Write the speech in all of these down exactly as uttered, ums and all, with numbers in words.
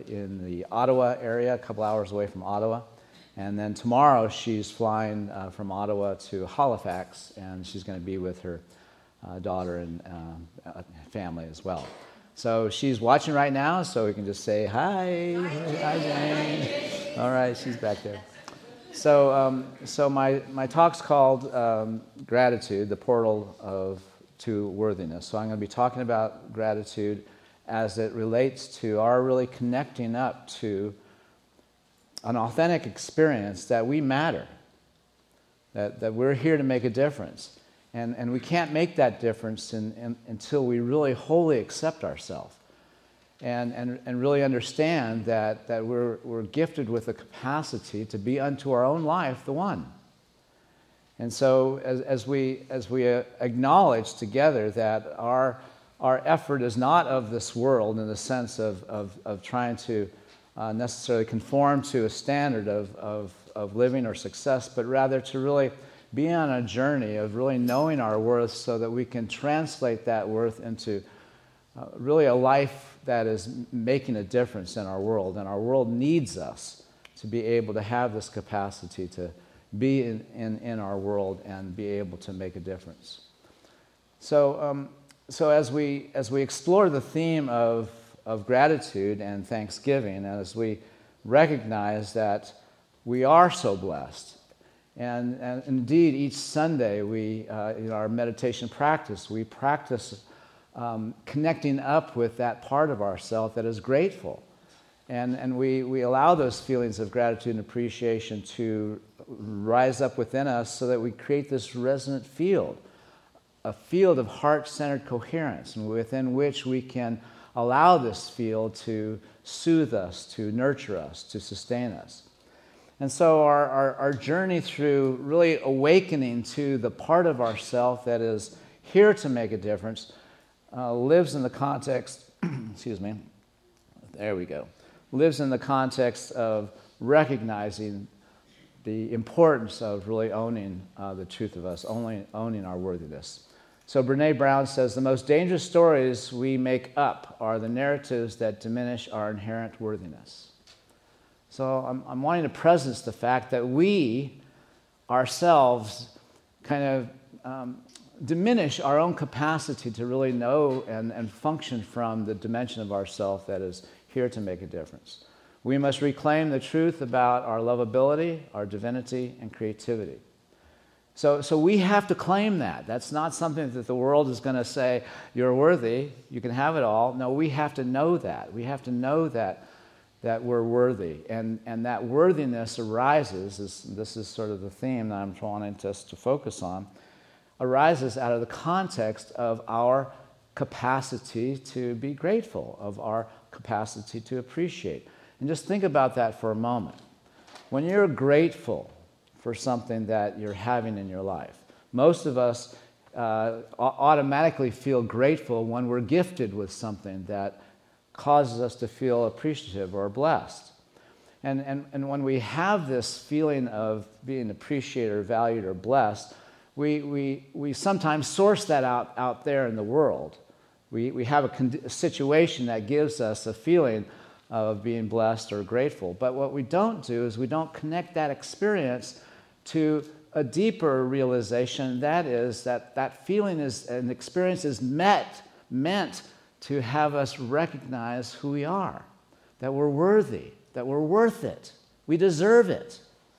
in the Ottawa area, a couple hours away from Ottawa. And then tomorrow she's flying uh, from Ottawa to Halifax, and she's going to be with her uh, daughter and uh, family as well. So she's watching right now, so we can just say, hi, hi, Jane. All right, she's back there. So um, so my, my talk's called um, Gratitude, the Portal of to Worthiness. So I'm going to be talking about gratitude as it relates to our really connecting up to an authentic experience that we matter, that, that we're here to make a difference. And, and we can't make that difference in, in, until we really wholly accept ourselves and, and, and really understand that, that we're, we're gifted with the capacity to be unto our own life the one. And so as, as we, as we uh, acknowledge together that our, our effort is not of this world in the sense of, of, of trying to uh, necessarily conform to a standard of, of, of living or success, but rather to really be on a journey of really knowing our worth so that we can translate that worth into uh, really a life that is making a difference in our world. And our world needs us to be able to have this capacity to be in, in, in our world and be able to make a difference. So, um, so as we as we explore the theme of, of gratitude and thanksgiving, as we recognize that we are so blessed, And, and indeed, each Sunday, we uh, in our meditation practice, we practice um, connecting up with that part of ourself that is grateful. And, and we, we allow those feelings of gratitude and appreciation to rise up within us so that we create this resonant field, a field of heart-centered coherence, and within which we can allow this field to soothe us, to nurture us, to sustain us. And so our, our, our journey through really awakening to the part of ourself that is here to make a difference uh, lives in the context, excuse me, there we go, lives in the context of recognizing the importance of really owning uh, the truth of us, only owning our worthiness. So Brené Brown says, the most dangerous stories we make up are the narratives that diminish our inherent worthiness. So I'm, I'm wanting to presence the fact that we ourselves kind of um, diminish our own capacity to really know and, and function from the dimension of ourself that is here to make a difference. We must reclaim the truth about our lovability, our divinity, and creativity. So, so we have to claim that. That's not something that the world is going to say, you're worthy, you can have it all. No, we have to know that. We have to know that that we're worthy. And, and that worthiness arises, is, this is sort of the theme that I'm wanting us to focus on, arises out of the context of our capacity to be grateful, of our capacity to appreciate. And just think about that for a moment. When you're grateful for something that you're having in your life, most of us uh, automatically feel grateful when we're gifted with something that causes us to feel appreciative or blessed. And, and, and when we have this feeling of being appreciated or valued or blessed, we, we, we sometimes source that out, out there in the world. We, we have a, con- a situation that gives us a feeling of being blessed or grateful. But what we don't do is we don't connect that experience to a deeper realization, that is that that feeling is an experience is met, meant to have us recognize who we are, that we're worthy, that we're worth it, we deserve it.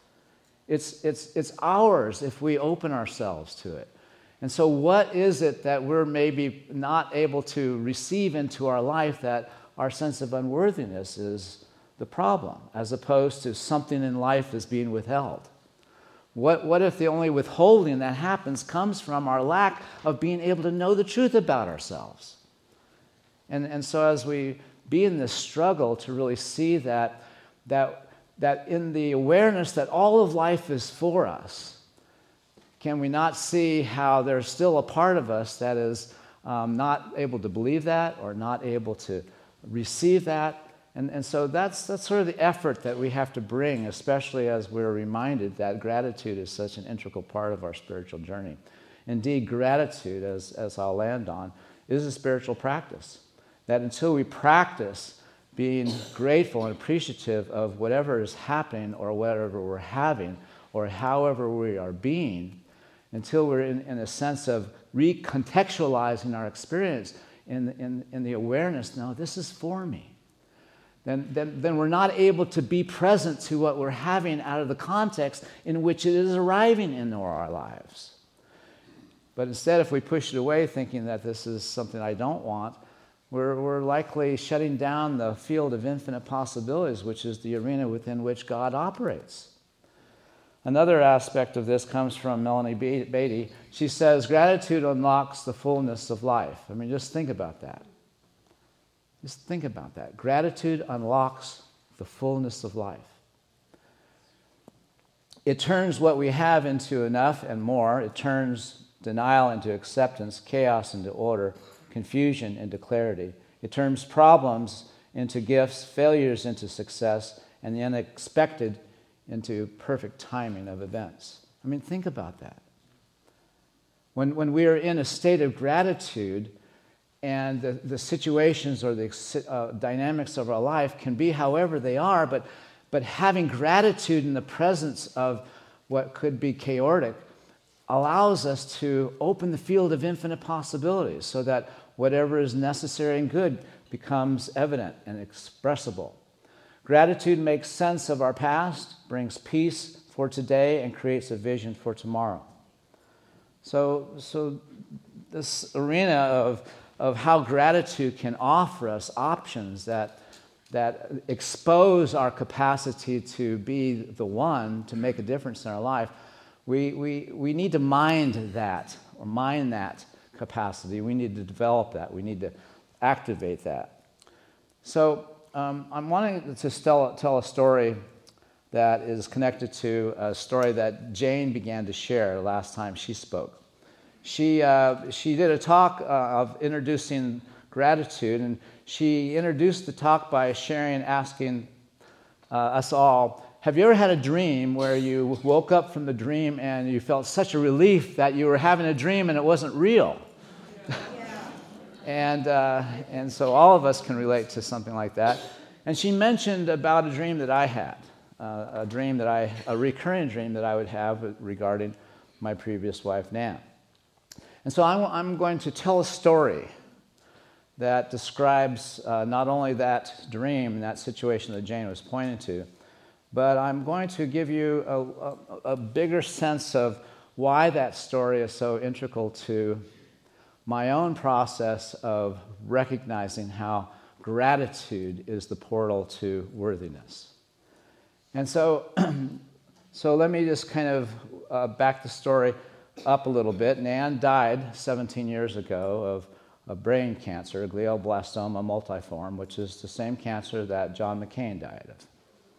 It's, it's, it's ours if we open ourselves to it. And so what is it that we're maybe not able to receive into our life that our sense of unworthiness is the problem, as opposed to something in life is being withheld? What, what if the only withholding that happens comes from our lack of being able to know the truth about ourselves? And, and so as we be in this struggle to really see that, that, that in the awareness that all of life is for us, can we not see how there's still a part of us that is um, not able to believe that or not able to receive that? And, and so that's, that's sort of the effort that we have to bring, especially as we're reminded that gratitude is such an integral part of our spiritual journey. Indeed, gratitude, as, as I'll land on, is a spiritual practice. That until we practice being grateful and appreciative of whatever is happening or whatever we're having or however we are being, until we're in, in a sense of recontextualizing our experience in, in, in the awareness, no, this is for me. Then, then, then we're not able to be present to what we're having out of the context in which it is arriving into our lives. But instead, if we push it away thinking that this is something I don't want, we're, we're likely shutting down the field of infinite possibilities, which is the arena within which God operates. Another aspect of this comes from Melanie Beatty. She says, gratitude unlocks the fullness of life. I mean, just think about that. Just think about that. Gratitude unlocks the fullness of life. It turns what we have into enough and more. It turns denial into acceptance, chaos into order, confusion into clarity. It turns problems into gifts, failures into success, and the unexpected into perfect timing of events. I mean, think about that. When, when we are in a state of gratitude, and the, the situations or the uh, dynamics of our life can be however they are, but, but having gratitude in the presence of what could be chaotic allows us to open the field of infinite possibilities so that whatever is necessary and good becomes evident and expressible. Gratitude makes sense of our past, brings peace for today, and creates a vision for tomorrow. So, so this arena of, of how gratitude can offer us options that, that expose our capacity to be the one to make a difference in our life, we, we, we need to mind that, or mine that capacity. We need to develop that. We need to activate that. So um, I'm wanting to tell, tell a story that is connected to a story that Jane began to share last time she spoke. She, uh, she did a talk uh, of introducing gratitude, and she introduced the talk by sharing, asking uh, us all, have you ever had a dream where you woke up from the dream and you felt such a relief that you were having a dream and it wasn't real? Yeah. and, uh, and so all of us can relate to something like that. And she mentioned about a dream that I had, uh, a dream that I, a recurring dream that I would have regarding my previous wife, Nan. And so I'm, I'm going to tell a story that describes uh, not only that dream and that situation that Jane was pointing to, but I'm going to give you a, a, a bigger sense of why that story is so integral to my own process of recognizing how gratitude is the portal to worthiness. And so, so let me just kind of uh, back the story up a little bit. Nan died seventeen years ago of, of brain cancer, glioblastoma multiforme, which is the same cancer that John McCain died of.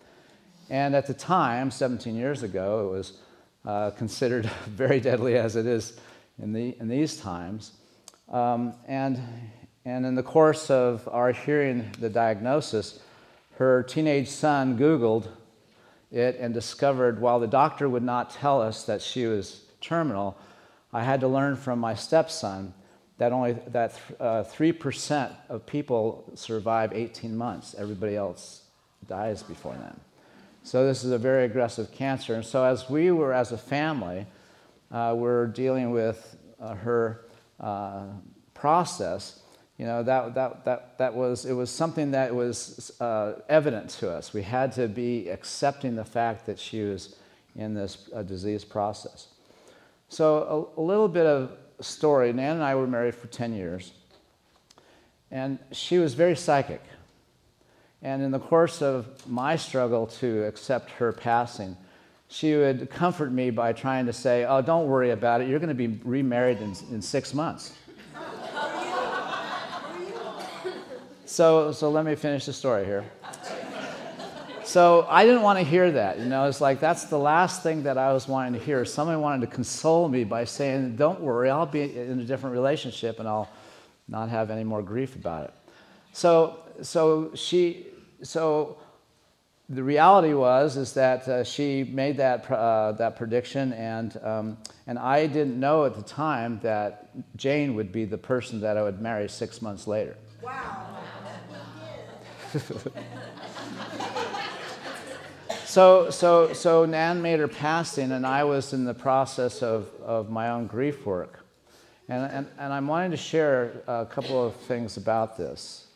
And at the time, seventeen years ago, it was uh, considered very deadly as it is in, the, in these times. Um, and, and in the course of our hearing the diagnosis, her teenage son Googled it and discovered, while the doctor would not tell us that she was terminal, I had to learn from my stepson that only that uh, three percent of people survive eighteen months. Everybody else dies before then. So this is a very aggressive cancer. And so as we were, as a family, uh, we're dealing with uh, her uh, process, you know, that, that, that, that was, it was something that was uh, evident to us. We had to be accepting the fact that she was in this uh, disease process. So a, a little bit of story. Nan and I were married for ten years, and she was very psychic. And in the course of my struggle to accept her passing, she would comfort me by trying to say, oh, don't worry about it. You're going to be remarried in, in six months. so, so let me finish the story here. So I didn't want to hear that. You know, it's like that's the last thing that I was wanting to hear. Someone wanted to console me by saying, don't worry, I'll be in a different relationship and I'll not have any more grief about it. So, so she, so the reality was is that uh, she made that uh, that prediction, and um, and I didn't know at the time that Jane would be the person that I would marry six months later. Wow. so, so, so Nan made her passing, and I was in the process of, of my own grief work. And, and, and I'm wanting to share a couple of things about this.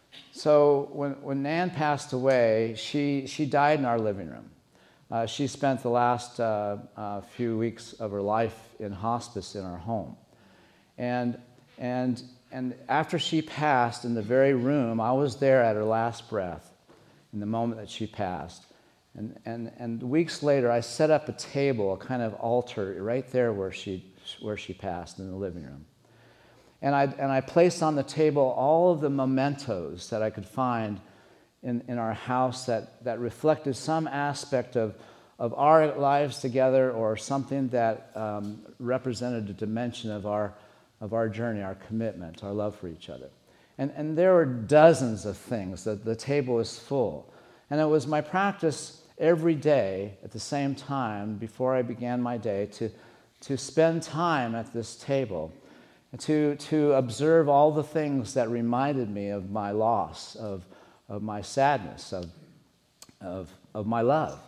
So when, when Nan passed away, she, she died in our living room. Uh, she spent the last uh, uh, few weeks of her life in hospice in our home. And, and, and after she passed, in the very room, I was there at her last breath, in the moment that she passed. And, and, and weeks later, I set up a table, a kind of altar, right there where she, where she passed, in the living room. And I, and I placed on the table all of the mementos that I could find in, in our house that, that reflected some aspect of, of our lives together, or something that um, represented a dimension of our, of our journey, our commitment, our love for each other. And, and there were dozens of things. That the table was full. And it was my practice every day at the same time, before I began my day, to, to spend time at this table, to, to observe all the things that reminded me of my loss, of of my sadness, of, of, of my love.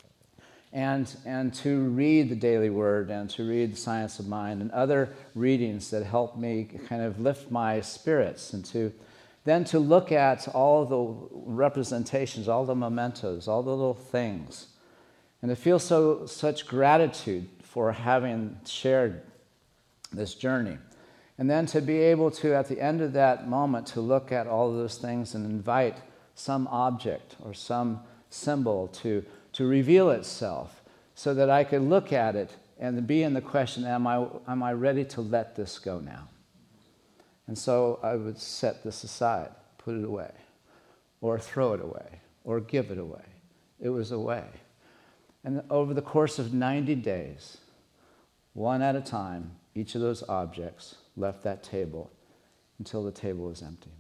And, and to read the Daily Word, and to read the Science of Mind, and other readings that helped me kind of lift my spirits, and to then to look at all the representations, all the mementos, all the little things, and to feel so such gratitude for having shared this journey. And then to be able to, at the end of that moment, to look at all of those things and invite some object or some symbol to, to reveal itself, so that I could look at it and be in the question, am I, am I ready to let this go now? And so I would set this aside, put it away, or throw it away, or give it away. It was away. And over the course of ninety days, one at a time, each of those objects left that table until the table was empty.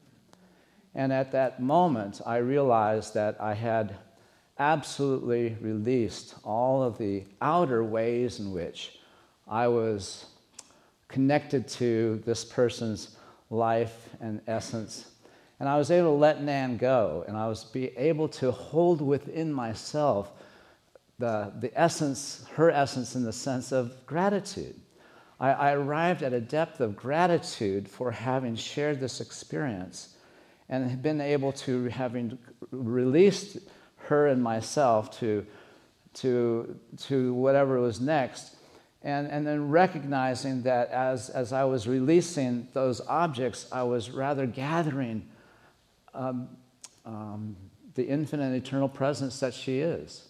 And at that moment, I realized that I had absolutely released all of the outer ways in which I was connected to this person's life and essence. And I was able to let Nan go, and I was be able to hold within myself the, the essence, her essence, in the sense of gratitude. I, I arrived at a depth of gratitude for having shared this experience, and have been able to, having released her and myself to, to, to whatever was next, and, and then recognizing that as, as I was releasing those objects, I was rather gathering um, um, the infinite eternal presence that she is.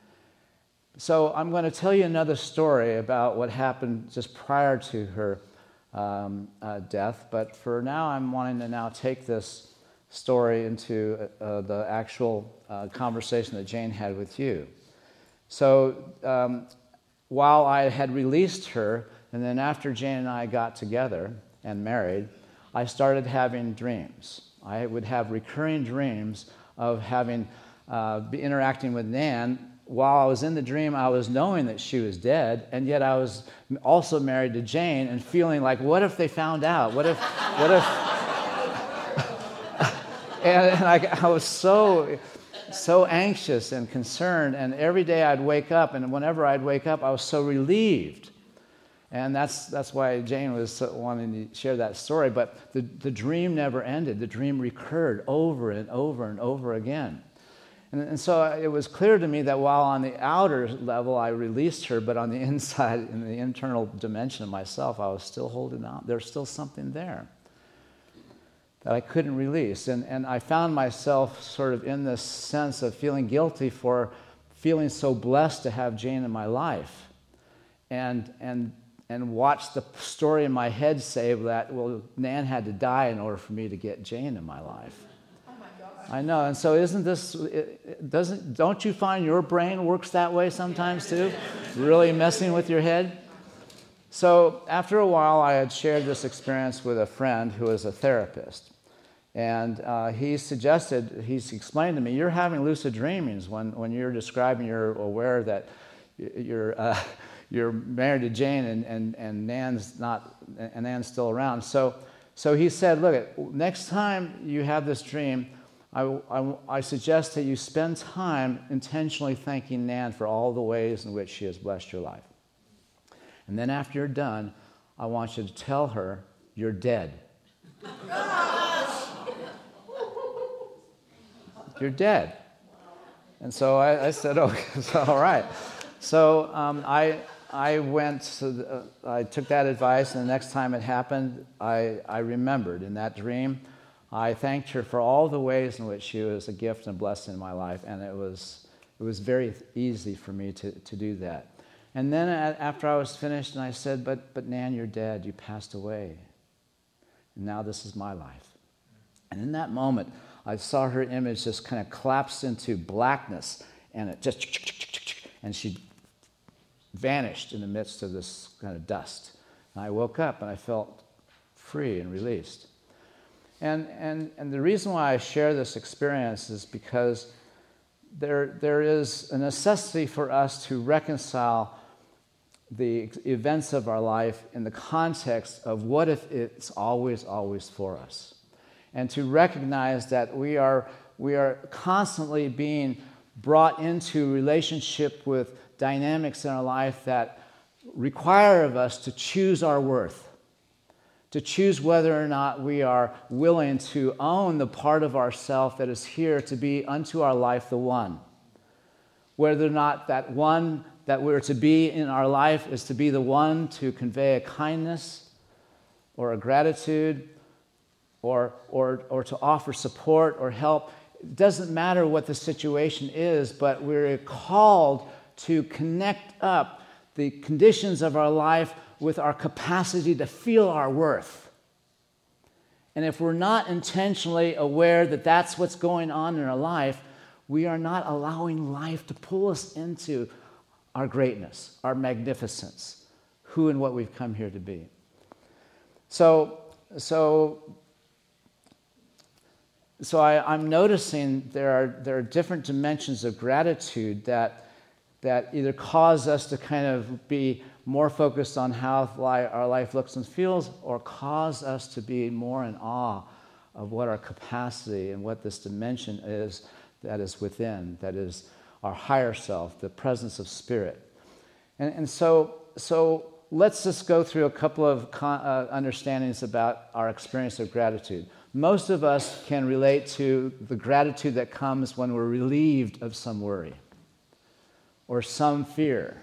So I'm going to tell you another story about what happened just prior to her um, uh, death, but for now I'm wanting to now take this story into uh, the actual uh, conversation that Jane had with you. So um, while I had released her, and then after Jane and I got together and married, I started having dreams. I would have recurring dreams of having uh, be interacting with Nan. While I was in the dream, I was knowing that she was dead, and yet I was also married to Jane, and feeling like, what if they found out? What if, what if? And, and I, I was so, so anxious and concerned, and every day I'd wake up, and whenever I'd wake up, I was so relieved. And that's that's why Jane was so wanting to share that story. But the, the dream never ended. The dream recurred over and over and over again. And, and so it was clear to me that while on the outer level I released her, but on the inside, in the internal dimension of myself, I was still holding on. There's still something there that I couldn't release. And, and I found myself sort of in this sense of feeling guilty for feeling so blessed to have Jane in my life. And, and, and watch the story in my head say that, well, Nan had to die in order for me to get Jane in my life. Oh my gosh. I know, and so isn't this, it, it doesn't, don't you find your brain works that way sometimes too? Really messing with your head? So after a while, I had shared this experience with a friend who is a therapist. And uh, he suggested, he's explained to me, you're having lucid dreamings when, when you're describing, you're aware that you're uh, you're married to Jane and, and, and Nan's not, and Nan's still around. So so he said, look, next time you have this dream, I, I, I suggest that you spend time intentionally thanking Nan for all the ways in which she has blessed your life. And then after you're done, I want you to tell her you're dead. You're dead. And so I, I said, okay, so, all right. So um, I I went, to the, uh, I took that advice, and the next time it happened, I, I remembered in that dream. I thanked her for all the ways in which she was a gift and a blessing in my life, and it was it was very easy for me to, to do that. And then after I was finished, and I said, but, but Nan, you're dead. You passed away. And now this is my life. And in that moment, I saw her image just kind of collapse into blackness, and it just, and she vanished in the midst of this kind of dust. And I woke up, and I felt free and released. And, and, and the reason why I share this experience is because there, there is a necessity for us to reconcile the events of our life in the context of what if it's always, always for us. And to recognize that we are, we are constantly being brought into relationship with dynamics in our life that require of us to choose our worth, to choose whether or not we are willing to own the part of ourself that is here to be unto our life the one. Whether or not that one that we're to be in our life is to be the one to convey a kindness or a gratitude or, or, or to offer support or help. It doesn't matter what the situation is, but we're called to connect up the conditions of our life with our capacity to feel our worth. And if we're not intentionally aware that that's what's going on in our life, we are not allowing life to pull us into our greatness, our magnificence, who and what we've come here to be. So, so, so I, I'm noticing there are there are different dimensions of gratitude that that either cause us to kind of be more focused on how our life looks and feels, or cause us to be more in awe of what our capacity and what this dimension is that is within, that is our higher self, the presence of spirit. And, and so, so let's just go through a couple of con- uh, understandings about our experience of gratitude. Most of us can relate to the gratitude that comes when we're relieved of some worry or some fear.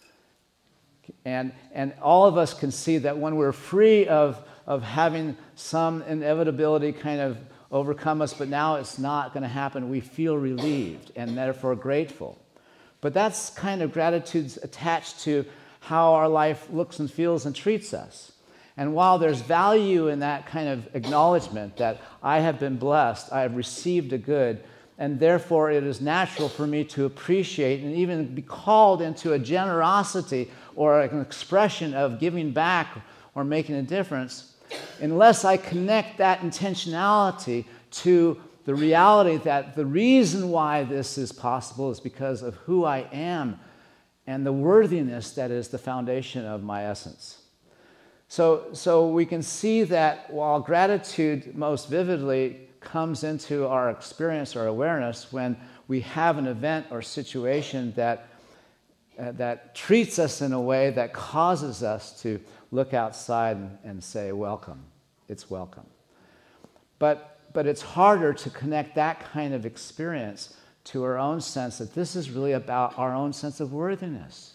And, and all of us can see that when we're free of, of having some inevitability kind of overcome us, but now it's not going to happen, we feel relieved and therefore grateful. But that's kind of gratitude's attached to how our life looks and feels and treats us. And while there's value in that kind of acknowledgement that I have been blessed, I have received a good, and therefore it is natural for me to appreciate and even be called into a generosity or an expression of giving back or making a difference, unless I connect that intentionality to the reality that the reason why this is possible is because of who I am and the worthiness that is the foundation of my essence. So, so we can see that while gratitude most vividly comes into our experience or awareness when we have an event or situation that, uh, that treats us in a way that causes us to look outside and, and say, welcome, it's welcome. But, but it's harder to connect that kind of experience to our own sense that this is really about our own sense of worthiness.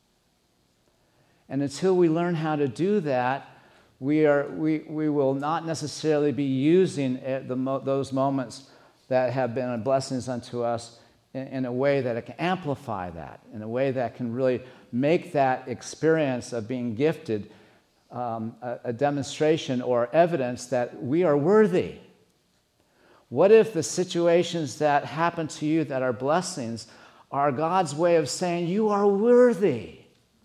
And until we learn how to do that, we, are, we, we will not necessarily be using it, the, those moments that have been blessings unto us in, in a way that it can amplify that, in a way that can really make that experience of being gifted Um, a, a demonstration or evidence that we are worthy. What if the situations that happen to you that are blessings are God's way of saying, you are worthy.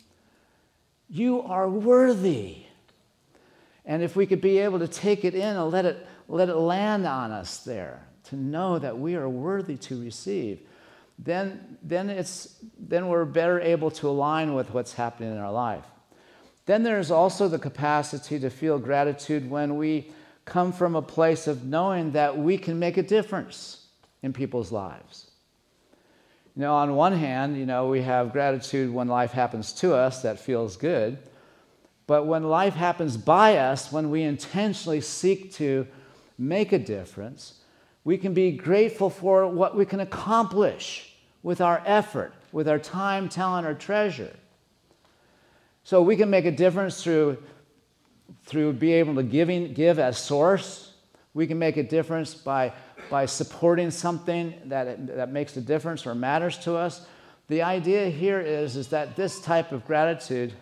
You are worthy. And if we could be able to take it in and let it, let it land on us there, to know that we are worthy to receive, then, then, it's, then we're better able to align with what's happening in our life. Then there's also the capacity to feel gratitude when we come from a place of knowing that we can make a difference. in people's lives. You know, on one hand, you know, we have gratitude when life happens to us that feels good, but when life happens by us, when we intentionally seek to make a difference, we can be grateful for what we can accomplish with our effort, with our time, talent, or treasure. So we can make a difference through, through being able to giving, give as source. We can make a difference by, by supporting something that, that makes a difference or matters to us. The idea here is, is that this type of gratitude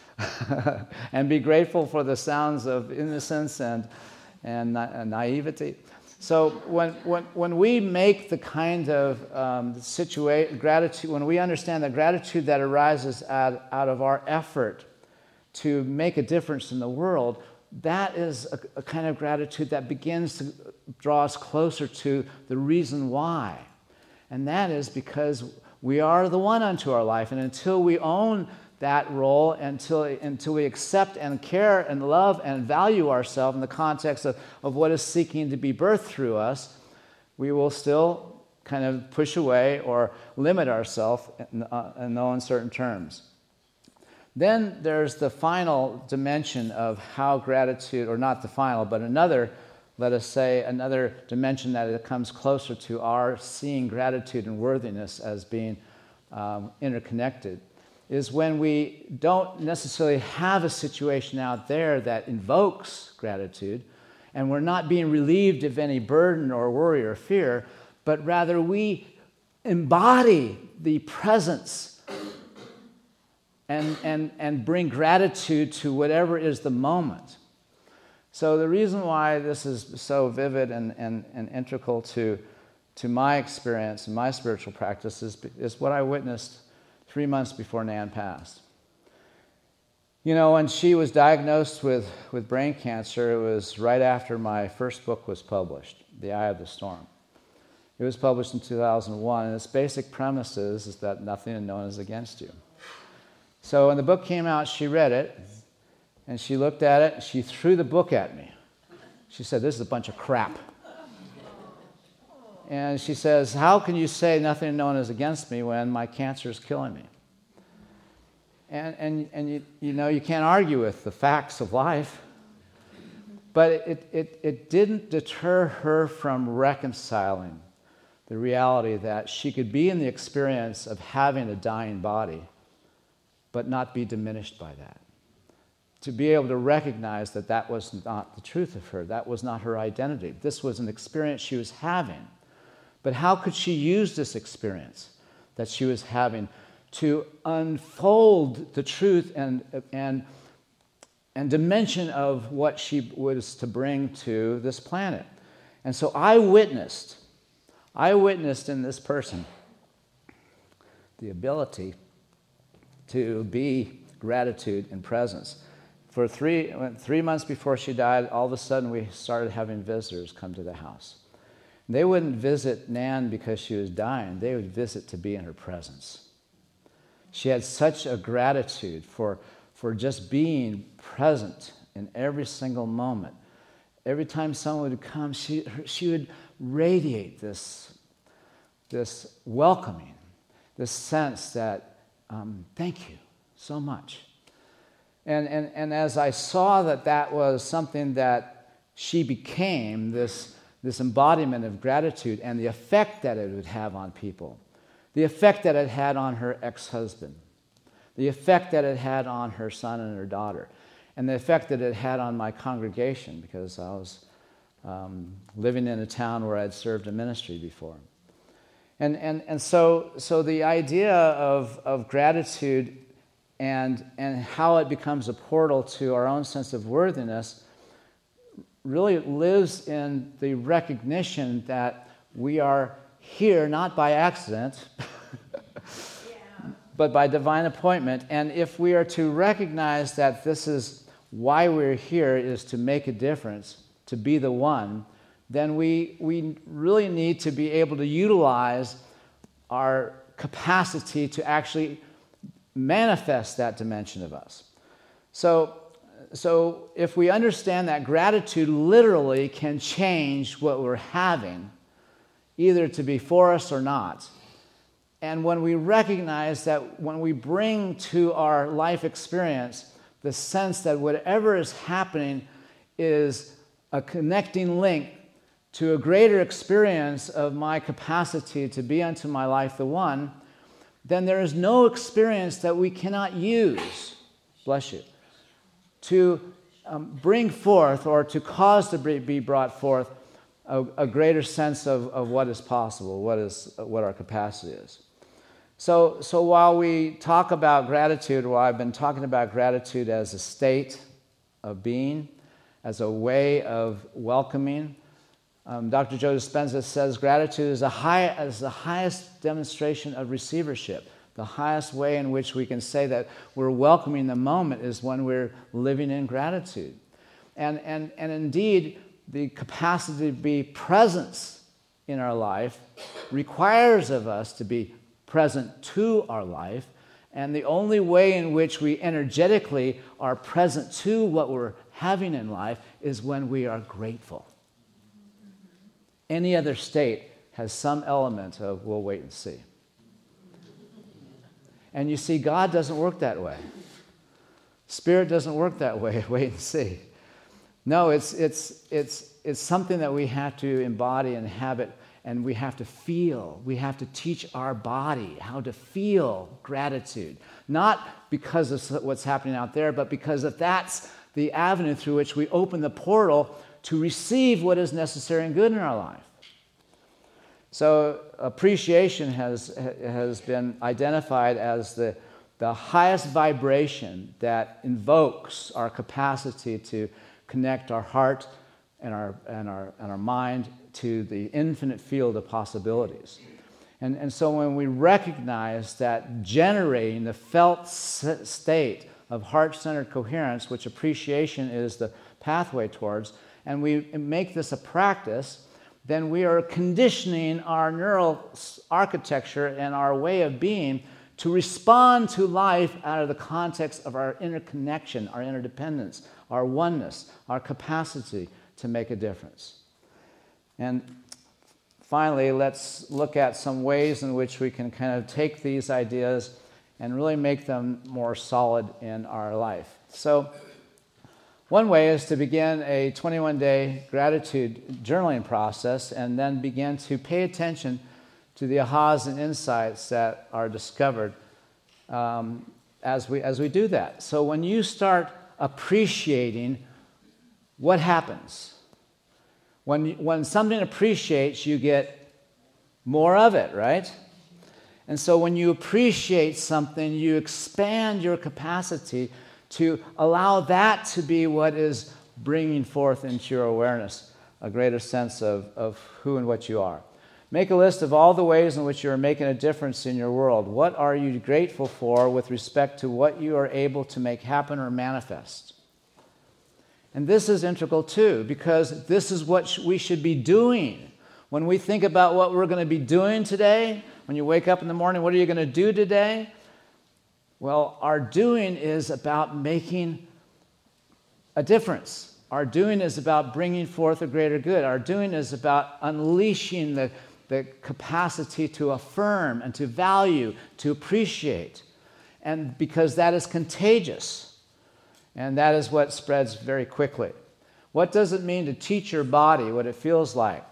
and be grateful for the sounds of innocence and, and, na- naivety. So when, when, when we make the kind of um, situa- gratitude, when we understand the gratitude that arises out, out of our effort to make a difference in the world, that is a, a kind of gratitude that begins to draw us closer to the reason why. And that is because we are the one unto our life. And until we own that role, until, until we accept and care and love and value ourselves in the context of, of what is seeking to be birthed through us, we will still kind of push away or limit ourselves in, uh, in no uncertain terms. Then there's the final dimension of how gratitude, or not the final, but another, let us say, another dimension that it comes closer to our seeing gratitude and worthiness as being um, interconnected, is when we don't necessarily have a situation out there that invokes gratitude, and we're not being relieved of any burden or worry or fear, but rather we embody the presence and, and, and bring gratitude to whatever is the moment. So the reason why this is so vivid and, and, and integral to, to my experience and my spiritual practice is, is what I witnessed three months before Nan passed. You know, when she was diagnosed with, with brain cancer, it was right after my first book was published, The Eye of the Storm. It was published in two thousand one, and its basic premise is, is that nothing and no one is against you. So when the book came out, she read it, and she looked at it, and she threw the book at me. She said, "This is a bunch of crap." And she says, "How can you say nothing and no one is against me when my cancer is killing me?" And, and, and you, you know, you can't argue with the facts of life. But it, it, it didn't deter her from reconciling the reality that she could be in the experience of having a dying body, but not be diminished by that. To be able to recognize that that was not the truth of her. That was not her identity. This was an experience she was having. But how could she use this experience that she was having to unfold the truth and, and, and dimension of what she was to bring to this planet? And so I witnessed, I witnessed in this person the ability to be gratitude and presence. For three, three months before she died, all of a sudden we started having visitors come to the house. They wouldn't visit Nan because she was dying. They would visit to be in her presence. She had such a gratitude for, for just being present in every single moment. Every time someone would come, she, she would radiate this, this welcoming, this sense that, um, thank you so much. And, and, and as I saw that that was something that she became, this this embodiment of gratitude and the effect that it would have on people, the effect that it had on her ex-husband, the effect that it had on her son and her daughter, and the effect that it had on my congregation, because I was um, living in a town where I'd served a ministry before. And, and, and so, so the idea of, of gratitude and, and how it becomes a portal to our own sense of worthiness really lives in the recognition that we are here not by accident, yeah. but by divine appointment. And if we are to recognize that this is why we're here, is to make a difference, to be the one, then we, we really need to be able to utilize our capacity to actually manifest that dimension of us. So, So if we understand that gratitude literally can change what we're having, either to be for us or not. And when we recognize that when we bring to our life experience the sense that whatever is happening is a connecting link to a greater experience of my capacity to be unto my life the one, then there is no experience that we cannot use, bless you, to um, bring forth or to cause to be brought forth a, a greater sense of, of what is possible, what is what our capacity is. So, so while we talk about gratitude, while I've been talking about gratitude as a state of being, as a way of welcoming, um, Doctor Joe Dispenza says gratitude is, a high, is the highest demonstration of receivership. The highest way in which we can say that we're welcoming the moment is when we're living in gratitude. And, and, and indeed, the capacity to be presence in our life requires of us to be present to our life, and the only way in which we energetically are present to what we're having in life is when we are grateful. Any other state has some element of we'll wait and see. And you see, God doesn't work that way. Spirit doesn't work that way, wait and see. No, it's, it's, it's, it's something that we have to embody and habit. And we have to feel, we have to teach our body how to feel gratitude. Not because of what's happening out there, but because if that's the avenue through which we open the portal to receive what is necessary and good in our life. So appreciation has, has been identified as the, the highest vibration that invokes our capacity to connect our heart and our, and our, and our mind to the infinite field of possibilities. And, and so when we recognize that generating the felt state of heart-centered coherence, which appreciation is the pathway towards, and we make this a practice, then we are conditioning our neural architecture and our way of being to respond to life out of the context of our interconnection, our interdependence, our oneness, our capacity to make a difference. And finally, let's look at some ways in which we can kind of take these ideas and really make them more solid in our life. So one way is to begin a twenty-one day gratitude journaling process and then begin to pay attention to the ahas and insights that are discovered um, as we, as we do that. So when you start appreciating what happens, When, when something appreciates, you get more of it, right? And so when you appreciate something, you expand your capacity to allow that to be what is bringing forth into your awareness a greater sense of, of who and what you are. Make a list of all the ways in which you are making a difference in your world. What are you grateful for with respect to what you are able to make happen or manifest? And this is integral too, because this is what we should be doing. When we think about what we're going to be doing today, when you wake up in the morning, what are you going to do today? Well, our doing is about making a difference. Our doing is about bringing forth a greater good. Our doing is about unleashing the, the capacity to affirm and to value, to appreciate. And because that is contagious. And that is what spreads very quickly. What does it mean to teach your body what it feels like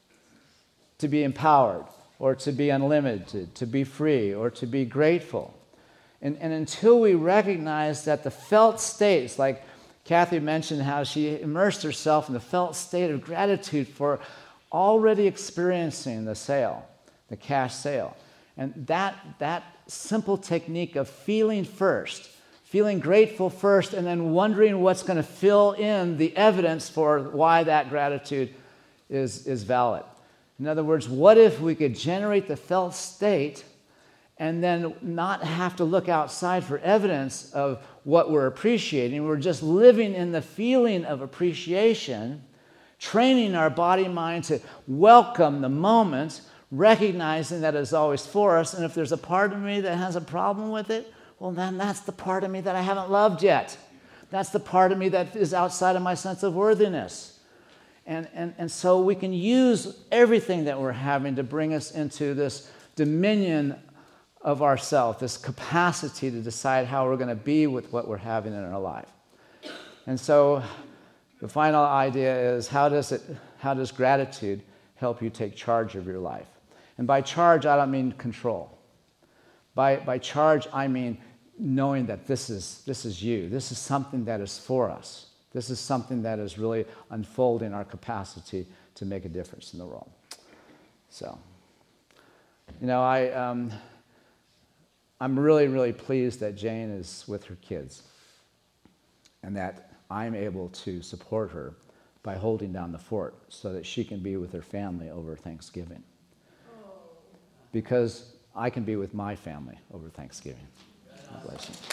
to be empowered or to be unlimited, to be free or to be grateful? And, and until we recognize that the felt states, like Kathy mentioned how she immersed herself in the felt state of gratitude for already experiencing the sale, the cash sale. And that, that simple technique of feeling first, feeling grateful first, and then wondering what's going to fill in the evidence for why that gratitude is, is valid. In other words, what if we could generate the felt state and then not have to look outside for evidence of what we're appreciating? We're just living in the feeling of appreciation, training our body and mind to welcome the moment, recognizing that it's always for us, and if there's a part of me that has a problem with it, well, then that's the part of me that I haven't loved yet. That's the part of me that is outside of my sense of worthiness. And, and, and so we can use everything that we're having to bring us into this dominion of ourself, this capacity to decide how we're going to be with what we're having in our life. And so the final idea is, how does it, how does gratitude help you take charge of your life? And by charge, I don't mean control. By, by charge, I mean knowing that this is, this is you. This is something that is for us. This is something that is really unfolding our capacity to make a difference in the world. So, you know, I, um, I'm really, really pleased that Jane is with her kids and that I'm able to support her by holding down the fort so that she can be with her family over Thanksgiving. Because I can be with my family over Thanksgiving. God bless you.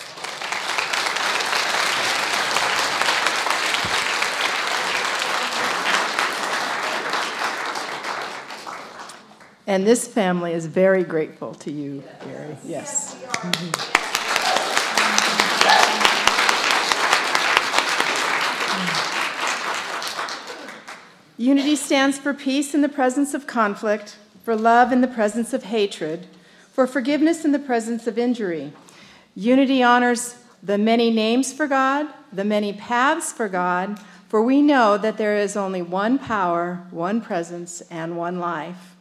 And this family is very grateful to you, Gary. Yes. Mm-hmm. Unity stands for peace in the presence of conflict, for love in the presence of hatred, for forgiveness in the presence of injury. Unity honors the many names for God, the many paths for God, for we know that there is only one power, one presence, and one life.